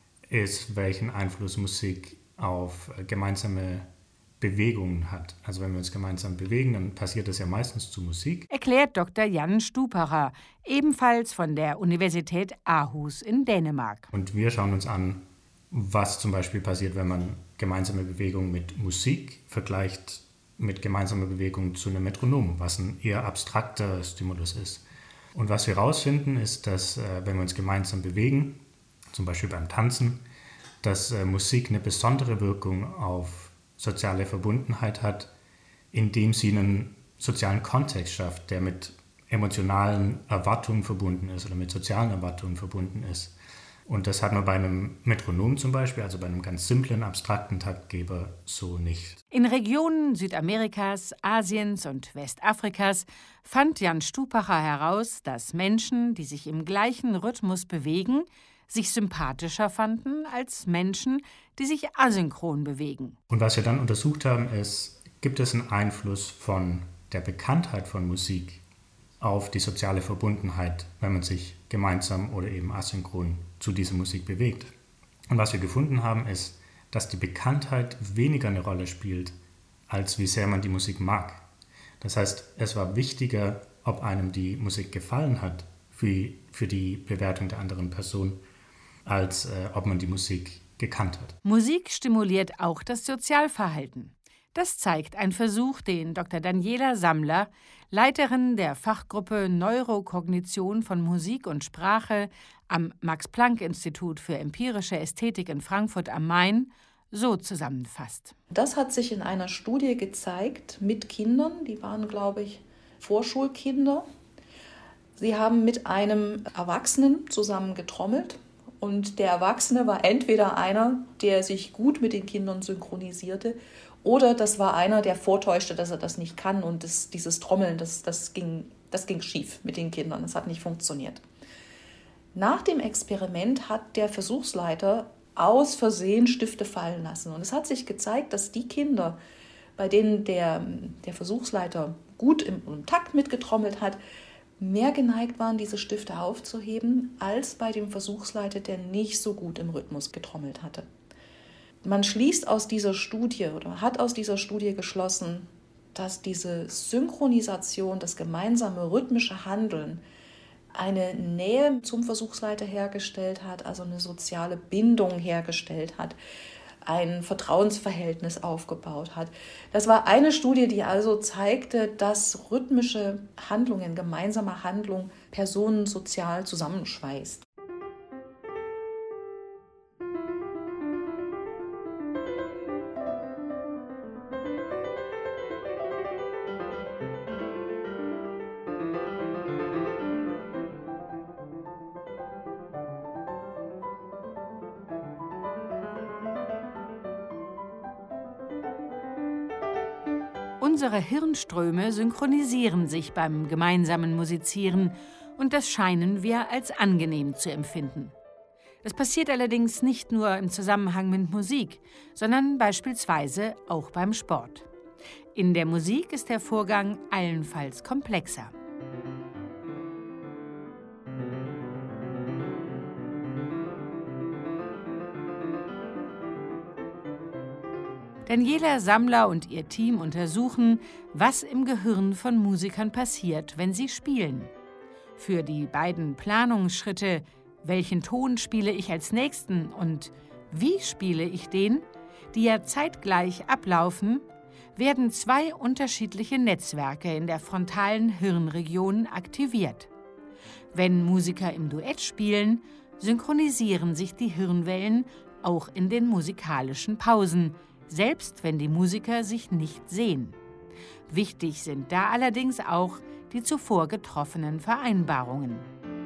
ist, welchen Einfluss Musik auf gemeinsame Bewegungen hat. Also wenn wir uns gemeinsam bewegen, dann passiert das ja meistens zu Musik. Erklärt Dr. Jan Stupacher, ebenfalls von der Universität Aarhus in Dänemark. Und wir schauen uns an, was zum Beispiel passiert, wenn man gemeinsame Bewegung mit Musik vergleicht mit gemeinsamer Bewegung zu einem Metronom, was ein eher abstrakter Stimulus ist. Und was wir herausfinden, ist, dass wenn wir uns gemeinsam bewegen, zum Beispiel beim Tanzen, dass Musik eine besondere Wirkung auf soziale Verbundenheit hat, indem sie einen sozialen Kontext schafft, der mit emotionalen Erwartungen verbunden ist oder mit sozialen Erwartungen verbunden ist. Und das hat man bei einem Metronom zum Beispiel, also bei einem ganz simplen, abstrakten Taktgeber, so nicht. In Regionen Südamerikas, Asiens und Westafrikas fand Jan Stupacher heraus, dass Menschen, die sich im gleichen Rhythmus bewegen, sich sympathischer fanden als Menschen, die sich asynchron bewegen. Und was wir dann untersucht haben, ist, gibt es einen Einfluss von der Bekanntheit von Musik auf die soziale Verbundenheit, wenn man sich gemeinsam oder eben asynchron zu dieser Musik bewegt. Und was wir gefunden haben, ist, dass die Bekanntheit weniger eine Rolle spielt, als wie sehr man die Musik mag. Das heißt, es war wichtiger, ob einem die Musik gefallen hat für die Bewertung der anderen Person, als ob man die Musik gekannt hat. Musik stimuliert auch das Sozialverhalten. Das zeigt ein Versuch, den Dr. Daniela Sammler, Leiterin der Fachgruppe Neurokognition von Musik und Sprache am Max-Planck-Institut für empirische Ästhetik in Frankfurt am Main, so zusammenfasst. Das hat sich in einer Studie gezeigt mit Kindern, die waren, glaube ich, Vorschulkinder. Sie haben mit einem Erwachsenen zusammen getrommelt. Und der Erwachsene war entweder einer, der sich gut mit den Kindern synchronisierte, oder das war einer, der vortäuschte, dass er das nicht kann. Und dieses Trommeln, das ging schief mit den Kindern. Das hat nicht funktioniert. Nach dem Experiment hat der Versuchsleiter aus Versehen Stifte fallen lassen. Und es hat sich gezeigt, dass die Kinder, bei denen der Versuchsleiter gut im Takt mitgetrommelt hat, mehr geneigt waren, diese Stifte aufzuheben, als bei dem Versuchsleiter, der nicht so gut im Rhythmus getrommelt hatte. Man schließt aus dieser Studie oder hat aus dieser Studie geschlossen, dass diese Synchronisation, das gemeinsame rhythmische Handeln eine Nähe zum Versuchsleiter hergestellt hat, also eine soziale Bindung hergestellt hat, ein Vertrauensverhältnis aufgebaut hat. Das war eine Studie, die also zeigte, dass rhythmische Handlungen, gemeinsame Handlung Personen sozial zusammenschweißt. Unsere Hirnströme synchronisieren sich beim gemeinsamen Musizieren und das scheinen wir als angenehm zu empfinden. Das passiert allerdings nicht nur im Zusammenhang mit Musik, sondern beispielsweise auch beim Sport. In der Musik ist der Vorgang allenfalls komplexer. Daniela Sammler und ihr Team untersuchen, was im Gehirn von Musikern passiert, wenn sie spielen. Für die beiden Planungsschritte, welchen Ton spiele ich als nächsten und wie spiele ich den, die ja zeitgleich ablaufen, werden zwei unterschiedliche Netzwerke in der frontalen Hirnregion aktiviert. Wenn Musiker im Duett spielen, synchronisieren sich die Hirnwellen auch in den musikalischen Pausen, selbst wenn die Musiker sich nicht sehen. Wichtig sind da allerdings auch die zuvor getroffenen Vereinbarungen.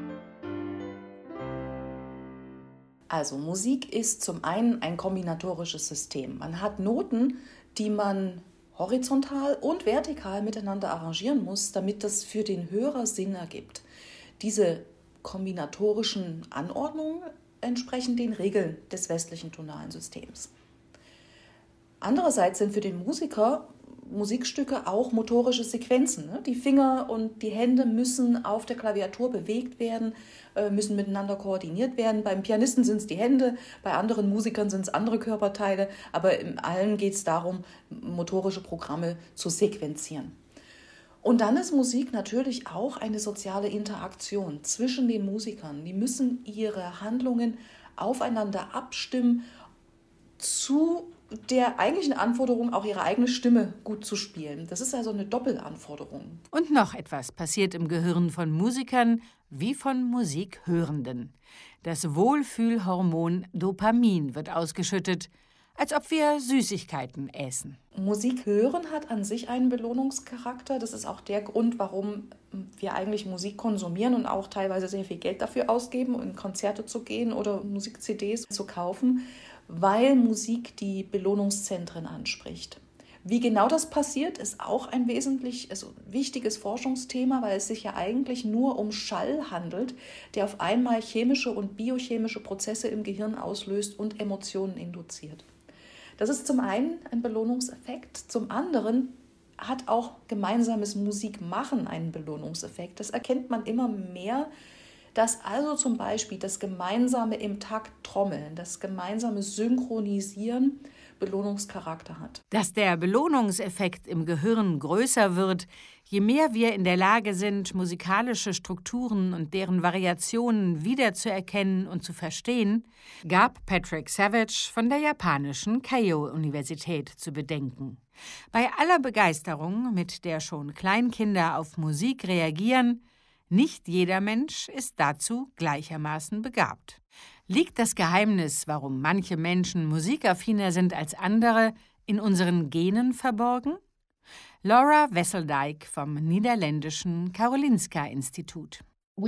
Also Musik ist zum einen ein kombinatorisches System. Man hat Noten, die man horizontal und vertikal miteinander arrangieren muss, damit das für den Hörer Sinn ergibt. Diese kombinatorischen Anordnungen entsprechen den Regeln des westlichen tonalen Systems. Andererseits sind für den Musiker Musikstücke auch motorische Sequenzen. Die Finger und die Hände müssen auf der Klaviatur bewegt werden, müssen miteinander koordiniert werden. Beim Pianisten sind es die Hände, bei anderen Musikern sind es andere Körperteile, aber in allen geht es darum, motorische Programme zu sequenzieren. Und dann ist Musik natürlich auch eine soziale Interaktion zwischen den Musikern. Die müssen ihre Handlungen aufeinander abstimmen, zu der eigentlichen Anforderung, auch ihre eigene Stimme gut zu spielen. Das ist also eine Doppelanforderung. Und noch etwas passiert im Gehirn von Musikern wie von Musikhörenden. Das Wohlfühlhormon Dopamin wird ausgeschüttet, als ob wir Süßigkeiten äßen. Musik hören hat an sich einen Belohnungscharakter. Das ist auch der Grund, warum wir eigentlich Musik konsumieren und auch teilweise sehr viel Geld dafür ausgeben, in Konzerte zu gehen oder Musik-CDs zu kaufen, weil Musik die Belohnungszentren anspricht. Wie genau das passiert, ist auch ein wichtiges Forschungsthema, weil es sich ja eigentlich nur um Schall handelt, der auf einmal chemische und biochemische Prozesse im Gehirn auslöst und Emotionen induziert. Das ist zum einen ein Belohnungseffekt, zum anderen hat auch gemeinsames Musikmachen einen Belohnungseffekt. Das erkennt man immer mehr, dass also zum Beispiel das gemeinsame im Takt Trommeln, das gemeinsame Synchronisieren Belohnungscharakter hat. Dass der Belohnungseffekt im Gehirn größer wird, je mehr wir in der Lage sind, musikalische Strukturen und deren Variationen wiederzuerkennen und zu verstehen, gab Patrick Savage von der japanischen Keio-Universität zu bedenken. Bei aller Begeisterung, mit der schon Kleinkinder auf Musik reagieren, nicht jeder Mensch ist dazu gleichermaßen begabt. Liegt das Geheimnis, warum manche Menschen musikaffiner sind als andere, in unseren Genen verborgen? Laura Wesseldijk vom niederländischen Karolinska-Institut.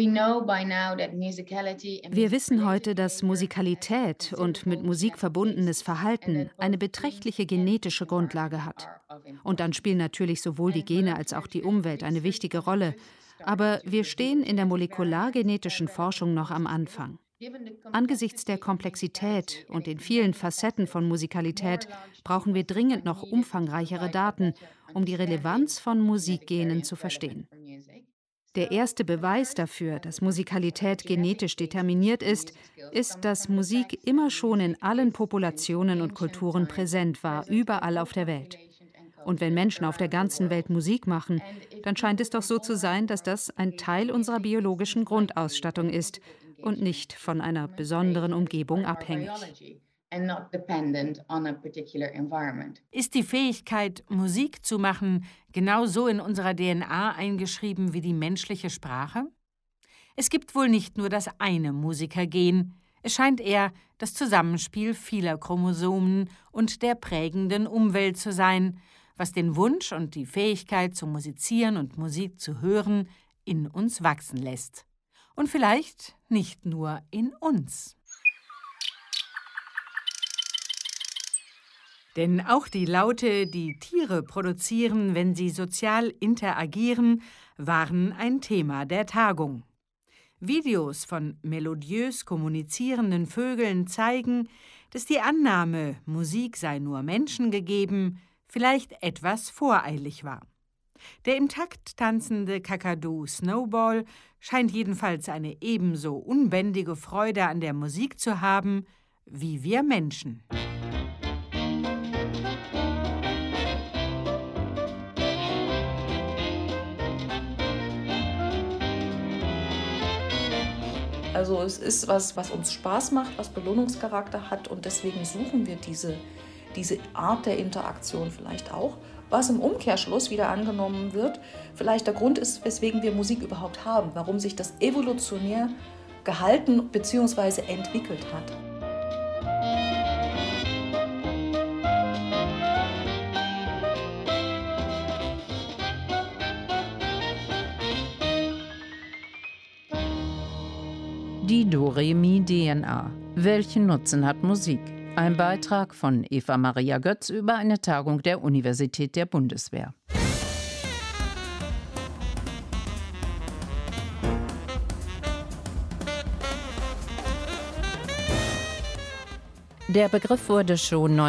Wir wissen heute, dass Musikalität und mit Musik verbundenes Verhalten eine beträchtliche genetische Grundlage hat. Und dann spielen natürlich sowohl die Gene als auch die Umwelt eine wichtige Rolle. Aber wir stehen in der molekulargenetischen Forschung noch am Anfang. Angesichts der Komplexität und den vielen Facetten von Musikalität brauchen wir dringend noch umfangreichere Daten, um die Relevanz von Musikgenen zu verstehen. Der erste Beweis dafür, dass Musikalität genetisch determiniert ist, dass Musik immer schon in allen Populationen und Kulturen präsent war, überall auf der Welt. Und wenn Menschen auf der ganzen Welt Musik machen, dann scheint es doch so zu sein, dass das ein Teil unserer biologischen Grundausstattung ist und nicht von einer besonderen Umgebung abhängig. Ist die Fähigkeit, Musik zu machen, genauso in unserer DNA eingeschrieben wie die menschliche Sprache? Es gibt wohl nicht nur das eine Musikergen. Es scheint eher das Zusammenspiel vieler Chromosomen und der prägenden Umwelt zu sein, was den Wunsch und die Fähigkeit zu musizieren und Musik zu hören in uns wachsen lässt. Und vielleicht nicht nur in uns. Denn auch die Laute, die Tiere produzieren, wenn sie sozial interagieren, waren ein Thema der Tagung. Videos von melodiös kommunizierenden Vögeln zeigen, dass die Annahme, Musik sei nur Menschen gegeben, vielleicht etwas voreilig war. Der im Takt tanzende Kakadu Snowball scheint jedenfalls eine ebenso unbändige Freude an der Musik zu haben wie wir Menschen. Also es ist was uns Spaß macht, was Belohnungscharakter hat und deswegen suchen wir diese Art der Interaktion vielleicht auch, was im Umkehrschluss wieder angenommen wird, vielleicht der Grund ist, weswegen wir Musik überhaupt haben, warum sich das evolutionär gehalten bzw. entwickelt hat. Die Do-Re-Mi-DNA. Welchen Nutzen hat Musik? Ein Beitrag von Eva Maria Götz über eine Tagung der Universität der Bundeswehr. Der Begriff wurde schon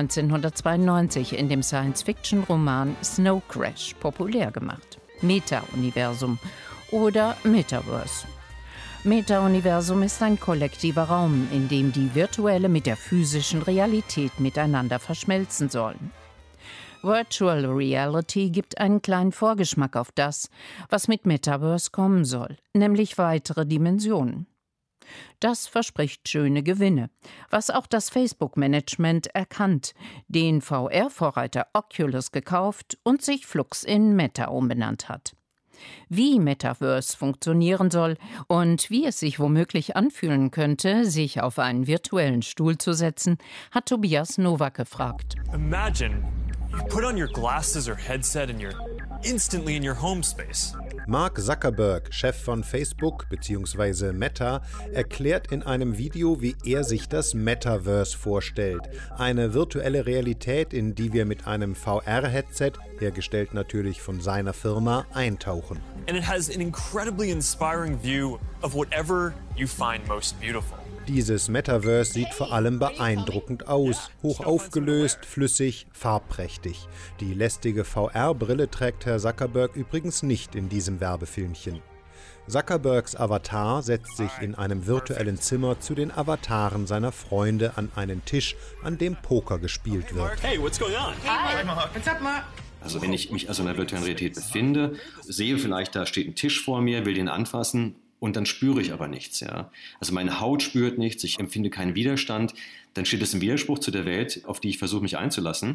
1992 in dem Science-Fiction-Roman Snow Crash populär gemacht. Meta-Universum oder Metaverse. Meta-Universum ist ein kollektiver Raum, in dem die virtuelle mit der physischen Realität miteinander verschmelzen sollen. Virtual Reality gibt einen kleinen Vorgeschmack auf das, was mit Metaverse kommen soll, nämlich weitere Dimensionen. Das verspricht schöne Gewinne, was auch das Facebook-Management erkannt, den VR-Vorreiter Oculus gekauft und sich flugs in Meta umbenannt hat. Wie Metaverse funktionieren soll und wie es sich womöglich anfühlen könnte, sich auf einen virtuellen Stuhl zu setzen, hat Tobias Nowak gefragt. Imagine you put on your glasses or headset and you're instantly in your home space. Mark Zuckerberg, Chef von Facebook bzw. Meta, erklärt in einem Video, wie er sich das Metaverse vorstellt. Eine virtuelle Realität, in die wir mit einem VR-Headset, hergestellt natürlich von seiner Firma, eintauchen. And it has an incredibly inspiring view of whatever you find most beautiful. Dieses Metaverse sieht vor allem beeindruckend aus, hoch aufgelöst, flüssig, farbprächtig. Die lästige VR-Brille trägt Herr Zuckerberg übrigens nicht in diesem Werbefilmchen. Zuckerbergs Avatar setzt sich in einem virtuellen Zimmer zu den Avataren seiner Freunde an einen Tisch, an dem Poker gespielt wird. Hey, what's going on? Hi. What's up, Mark? Also wenn ich mich also in der virtuellen Realität befinde, sehe vielleicht, da steht ein Tisch vor mir, will den anfassen, und dann spüre ich aber nichts. Ja? Also meine Haut spürt nichts, ich empfinde keinen Widerstand. Dann steht es im Widerspruch zu der Welt, auf die ich versuche, mich einzulassen.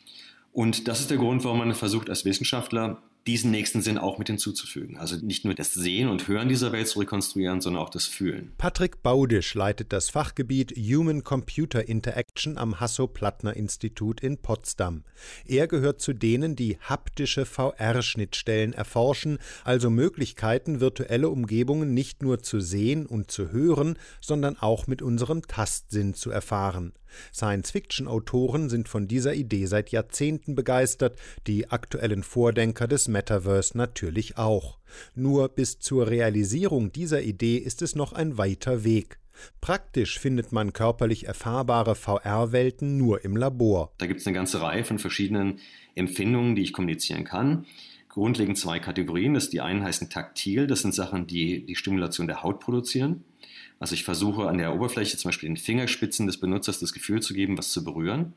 Und das ist der Grund, warum man versucht, als Wissenschaftler diesen nächsten Sinn auch mit hinzuzufügen. Also nicht nur das Sehen und Hören dieser Welt zu rekonstruieren, sondern auch das Fühlen. Patrick Baudisch leitet das Fachgebiet Human-Computer Interaction am Hasso-Plattner-Institut in Potsdam. Er gehört zu denen, die haptische VR-Schnittstellen erforschen, also Möglichkeiten, virtuelle Umgebungen nicht nur zu sehen und zu hören, sondern auch mit unserem Tastsinn zu erfahren. Science-Fiction-Autoren sind von dieser Idee seit Jahrzehnten begeistert, die aktuellen Vordenker des Metaverse natürlich auch. Nur bis zur Realisierung dieser Idee ist es noch ein weiter Weg. Praktisch findet man körperlich erfahrbare VR-Welten nur im Labor. Da gibt es eine ganze Reihe von verschiedenen Empfindungen, die ich kommunizieren kann. Grundlegend 2 Kategorien. Die einen heißen taktil, das sind Sachen, die die Stimulation der Haut produzieren. Also ich versuche an der Oberfläche, zum Beispiel den Fingerspitzen des Benutzers, das Gefühl zu geben, was zu berühren.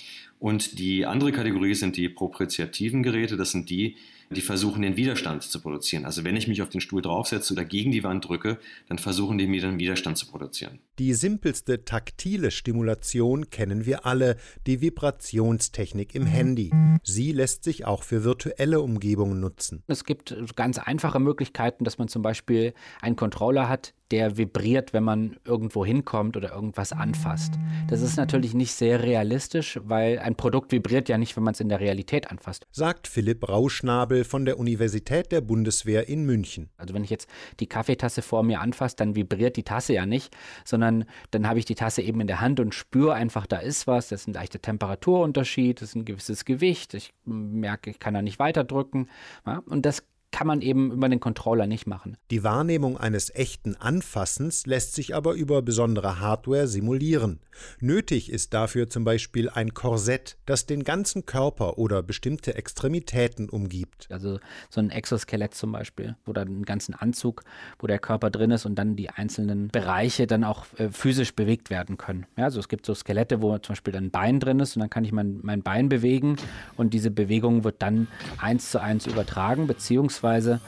Und die andere Kategorie sind die propriozeptiven Geräte, das sind die versuchen, den Widerstand zu produzieren. Also wenn ich mich auf den Stuhl draufsetze oder gegen die Wand drücke, dann versuchen die mir den Widerstand zu produzieren. Die simpelste taktile Stimulation kennen wir alle, die Vibrationstechnik im Handy. Sie lässt sich auch für virtuelle Umgebungen nutzen. Es gibt ganz einfache Möglichkeiten, dass man zum Beispiel einen Controller hat, der vibriert, wenn man irgendwo hinkommt oder irgendwas anfasst. Das ist natürlich nicht sehr realistisch, weil ein Produkt vibriert ja nicht, wenn man es in der Realität anfasst. Sagt Philipp Rauschnabel von der Universität der Bundeswehr in München. Also wenn ich jetzt die Kaffeetasse vor mir anfasse, dann vibriert die Tasse ja nicht, sondern dann habe ich die Tasse eben in der Hand und spüre einfach, da ist was, das ist ein leichter Temperaturunterschied, das ist ein gewisses Gewicht, ich merke, ich kann da nicht weiterdrücken. Ja, und das kann man eben über den Controller nicht machen. Die Wahrnehmung eines echten Anfassens lässt sich aber über besondere Hardware simulieren. Nötig ist dafür zum Beispiel ein Korsett, das den ganzen Körper oder bestimmte Extremitäten umgibt. Also so ein Exoskelett zum Beispiel oder einen ganzen Anzug, wo der Körper drin ist und dann die einzelnen Bereiche dann auch physisch bewegt werden können. Ja, also es gibt so Skelette, wo zum Beispiel dann ein Bein drin ist und dann kann ich mein Bein bewegen und diese Bewegung wird dann 1:1 übertragen, beziehungsweise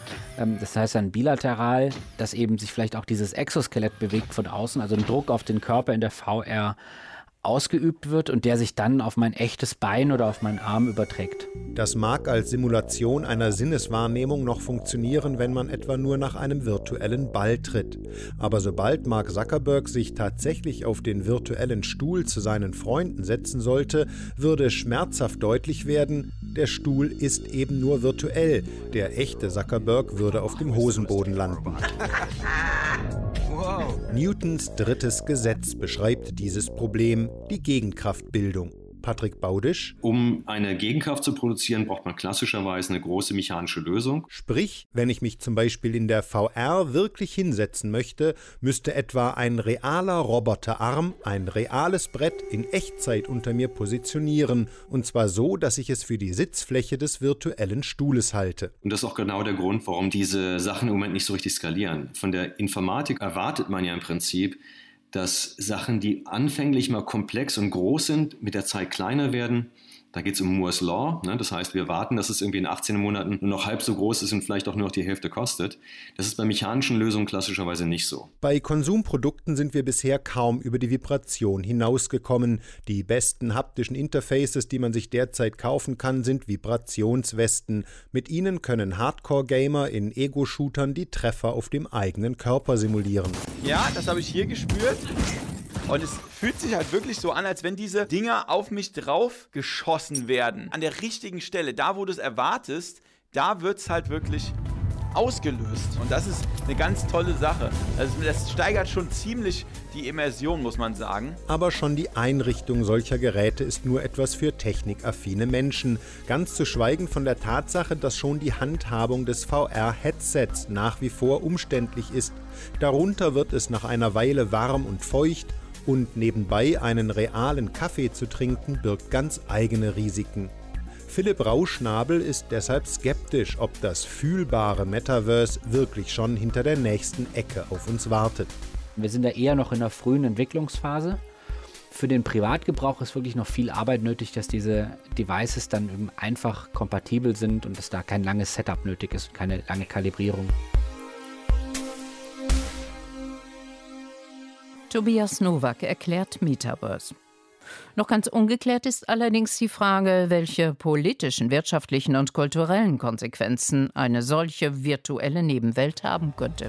das heißt dann bilateral, dass eben sich vielleicht auch dieses Exoskelett bewegt von außen, also ein Druck auf den Körper in der VR ausgeübt wird und der sich dann auf mein echtes Bein oder auf meinen Arm überträgt. Das mag als Simulation einer Sinneswahrnehmung noch funktionieren, wenn man etwa nur nach einem virtuellen Ball tritt. Aber sobald Mark Zuckerberg sich tatsächlich auf den virtuellen Stuhl zu seinen Freunden setzen sollte, würde schmerzhaft deutlich werden, der Stuhl ist eben nur virtuell. Der echte Zuckerberg würde auf dem Hosenboden landen. Newtons drittes Gesetz beschreibt dieses Problem, die Gegenkraftbildung. Patrick Baudisch. Um eine Gegenkraft zu produzieren, braucht man klassischerweise eine große mechanische Lösung. Sprich, wenn ich mich zum Beispiel in der VR wirklich hinsetzen möchte, müsste etwa ein realer Roboterarm ein reales Brett in Echtzeit unter mir positionieren. Und zwar so, dass ich es für die Sitzfläche des virtuellen Stuhles halte. Und das ist auch genau der Grund, warum diese Sachen im Moment nicht so richtig skalieren. Von der Informatik erwartet man ja im Prinzip, dass Sachen, die anfänglich mal komplex und groß sind, mit der Zeit kleiner werden. Da geht es um Moore's Law. Ne? Das heißt, wir warten, dass es irgendwie in 18 Monaten nur noch halb so groß ist und vielleicht auch nur noch die Hälfte kostet. Das ist bei mechanischen Lösungen klassischerweise nicht so. Bei Konsumprodukten sind wir bisher kaum über die Vibration hinausgekommen. Die besten haptischen Interfaces, die man sich derzeit kaufen kann, sind Vibrationswesten. Mit ihnen können Hardcore-Gamer in Ego-Shootern die Treffer auf dem eigenen Körper simulieren. Ja, das habe ich hier gespürt. Und es fühlt sich halt wirklich so an, als wenn diese Dinger auf mich drauf geschossen werden. An der richtigen Stelle, da wo du es erwartest, da wird es halt wirklich ausgelöst. Und das ist eine ganz tolle Sache. Also das steigert schon ziemlich die Immersion, muss man sagen. Aber schon die Einrichtung solcher Geräte ist nur etwas für technikaffine Menschen. Ganz zu schweigen von der Tatsache, dass schon die Handhabung des VR-Headsets nach wie vor umständlich ist. Darunter wird es nach einer Weile warm und feucht. Und nebenbei einen realen Kaffee zu trinken, birgt ganz eigene Risiken. Philipp Rauschnabel ist deshalb skeptisch, ob das fühlbare Metaverse wirklich schon hinter der nächsten Ecke auf uns wartet. Wir sind da eher noch in der frühen Entwicklungsphase. Für den Privatgebrauch ist wirklich noch viel Arbeit nötig, dass diese Devices dann eben einfach kompatibel sind und dass da kein langes Setup nötig ist und keine lange Kalibrierung. Tobias Nowak erklärt Metaverse. Noch ganz ungeklärt ist allerdings die Frage, welche politischen, wirtschaftlichen und kulturellen Konsequenzen eine solche virtuelle Nebenwelt haben könnte.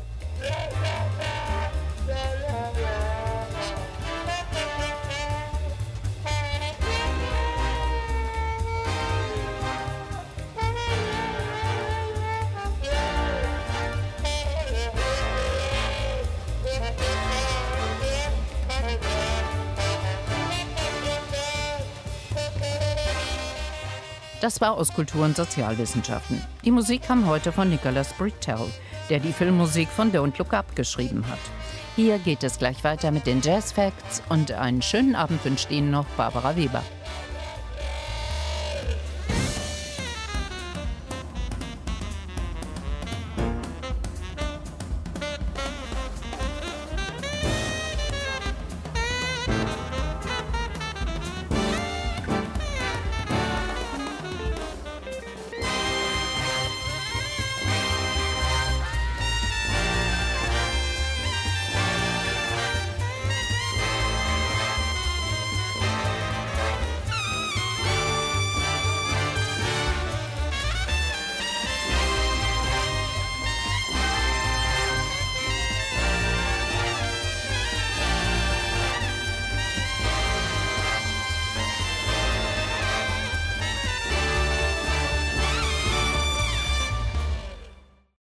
Das war aus Kultur- und Sozialwissenschaften. Die Musik kam heute von Nicholas Britell, der die Filmmusik von Don't Look Up geschrieben hat. Hier geht es gleich weiter mit den Jazz Facts und einen schönen Abend wünscht Ihnen noch Barbara Weber.